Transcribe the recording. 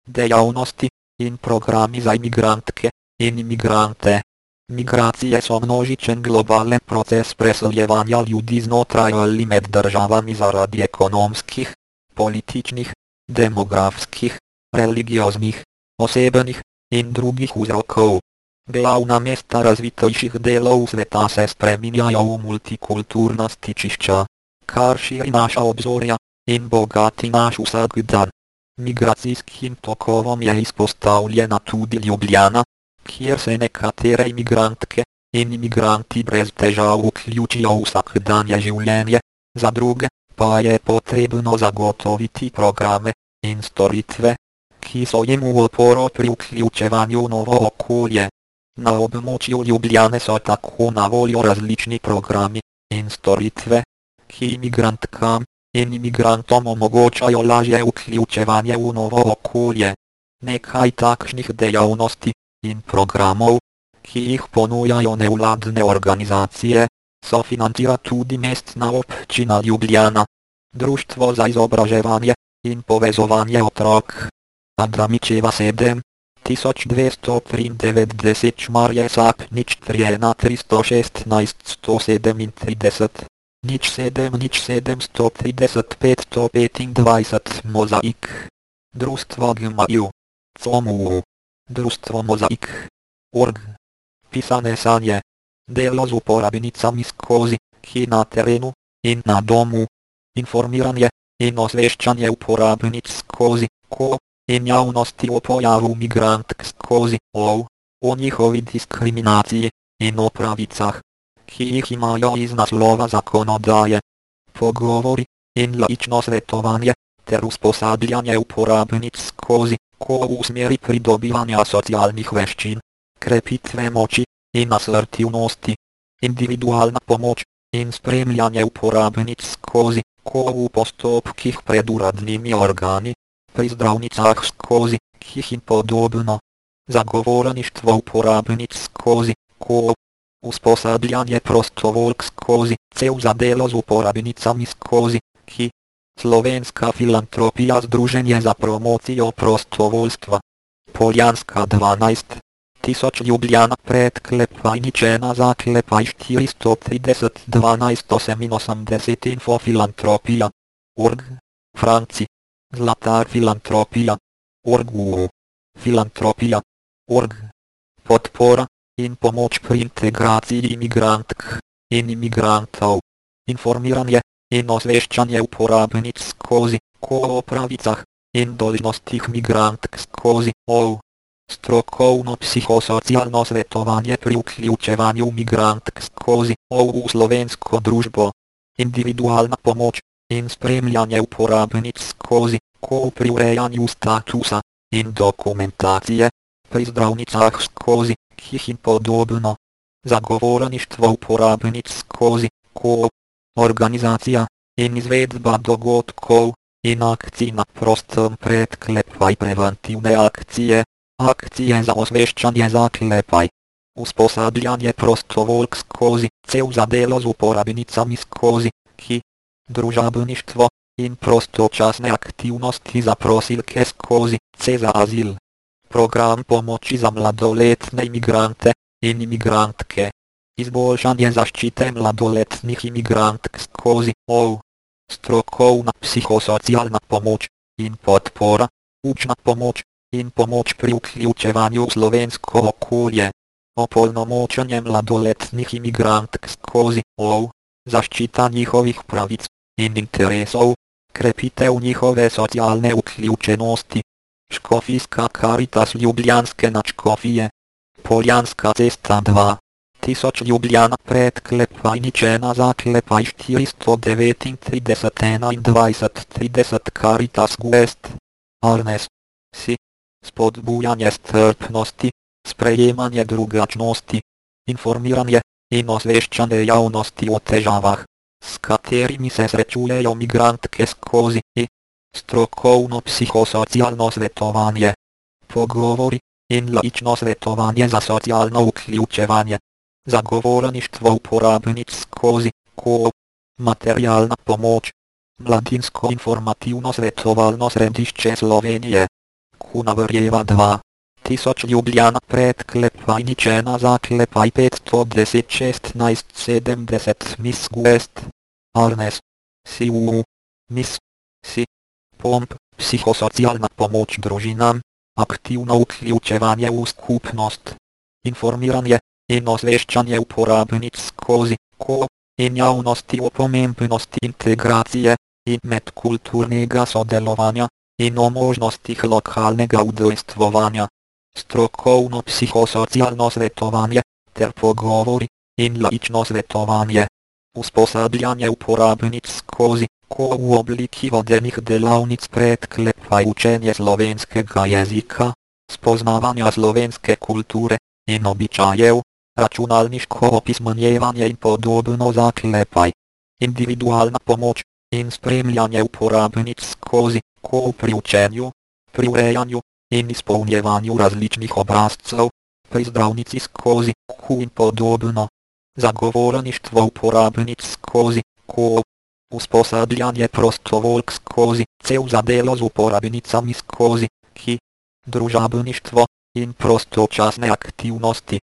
dejavnosti in programi za imigrantke in imigrante. Migracije so množičen globalen proces preseljevanja ljudi znotraj ali med državami zaradi ekonomskih, političnih, demografskih, religioznih, osebnih in drugih vzrokov. Glavna mesta razvitejših delov sveta se spreminjajo v multikulturna stičišča, kar širi naša obzorja in bogati naš vsakdan. Migracijskim tokovom je izpostavljena tudi Ljubljana, kjer se nekatere imigrantke in imigranti brez težav vključijo v vsakdanje življenje, za druge pa je potrebno zagotoviti programe in storitve, ki so jim v oporo pri vključevanju v novo okolje. Na območju Ljubljane so tako na voljo različni programi in storitve, ki imigrantkam in imigrantom omogočajo lažje vključevanje v novo okolje. Nekaj takšnih dejavnosti in programov, ki jih ponujajo nevladne organizacije, sofinancira tudi Mestna občina Ljubljana, Društvo za izobraževanje in povezovanje otrok. Adramičeva 7, 1293 Šmarje Sapnič 3 316 137, 07 135 125 Mozaik. Društvo GMAJU. COMU. Društvo Mozaik. Org. Pisane sanje. Delo z uporabnicami skozi, ki na terenu in na domu. Informiranje in osveščanje uporabnic skozi, ko in javnosti o pojavu migrantk skozi, o njihovi diskriminaciji in o pravicah, ki jih imajo iz naslova zakonodaje. Pogovori in laično svetovanje ter usposabljanje uporabnic skozi, ko v smeri pridobivanja socialnih veščin, krepitve moči in asertivnosti. Individualna pomoč in spremljanje uporabnic skozi, ko v postopkih pred uradnimi organi, pri zdravnicah skozi, kih in podobno. Zagovorništvo uporabnic skozi, ko usposabljanje prostovoljk skozi, cev za delo z uporabnicami skozi, ki Slovenska filantropija Združenje za promocijo prostovoljstva. Poljanska 12, 1000 Ljubljana predklepaj ničena zaklepaj 430 12 88 Info filantropija. Org. Franci. Zlatar filantropija. Org. Filantropija. Org. Podpora in pomoč pri integraciji imigrantk in imigrantov. Informiranje in osveščanje uporabnic skozi, ko o pravicah in dolžnostih migrantk skozi, strokovno psihosocialno svetovanje pri vključevanju migrantk skozi, v slovensko družbo. Individualna pomoč in spremljanje uporabnic skozi, ko pri urejanju statusa in dokumentacije, pri zdravnicah skozi, kih in podobno. Zagovorništvo uporabnic skozi, ko organizacija in izvedba dogodkov in akcij na prostem predklepaj preventivne akcije, akcije za osveščanje zaklepaj. Usposabljanje prostovoljk skozi, cev za delo z uporabnicami skozi, ki družabništvo in prostočasne aktivnosti za prosilke skozi, C za azil. Program pomoči za mladoletne imigrante in imigrantke. Izboljšanje zaščite mladoletnih imigrantk skozi, strokovna psihosocialna pomoč in podpora, učna pomoč in pomoč pri vključevanju v slovensko okolje. Opolnomočenje mladoletnih imigrantk skozi, zaščita njihovih pravic in interesov, krepitev njihove socialne vključenosti. Škofijska Karitas Ljubljanske nadškofije. Poljanska cesta 2. 1000 Ljubljana predklepaj ničena zaklepaj 439 21 30 Karitas Guest. Arnes. Si. Spodbujanje strpnosti, sprejemanje drugačnosti, informiranje in osveščanje javnosti o težavah, s katerimi se srečujejo migrantke skozi strokovno psihosocialno svetovanje. Pogovori in laično svetovanje za socialno vključevanje. Zagovorništvo uporabnic skozi, ko materialna pomoč. Mladinsko informativno svetovalno središče Slovenije. Kunavrjeva 2. 1000 Ljubljana predklepajničena zaklepaj 510 1670 Miss Guest. Arnes. SIU. Miss. Si. Pomp. Psihosocijalna pomoć družinam. Aktivno uključevanje u skupnost. Informiranje in osveščanje uporabnic skozi in javnosti o pomembnosti integracije in medkulturnega sodelovanja in o možnostih lokalnega udejstvovanja. Strokovno psihosocialno svetovanje ter pogovori in laično svetovanje. Usposabljanje uporabnic skozi v obliki vodenih delavnic predklepaj učenje slovenskega jezika, spoznavanja slovenske kulture in običajev, računalniško opismenjevanje in podobno zaklepaj. Individualna pomoč in spremljanje uporabnic skozi pri učenju, pri urejanju in izpolnjevanju različnih obrazcev, pri zdravnici skozi in podobno. Zagovorništvo uporabnic skozi usposabljanje prostovoljk skozi za delo z uporabnicami skozi družabništvo in prostočasne aktivnosti.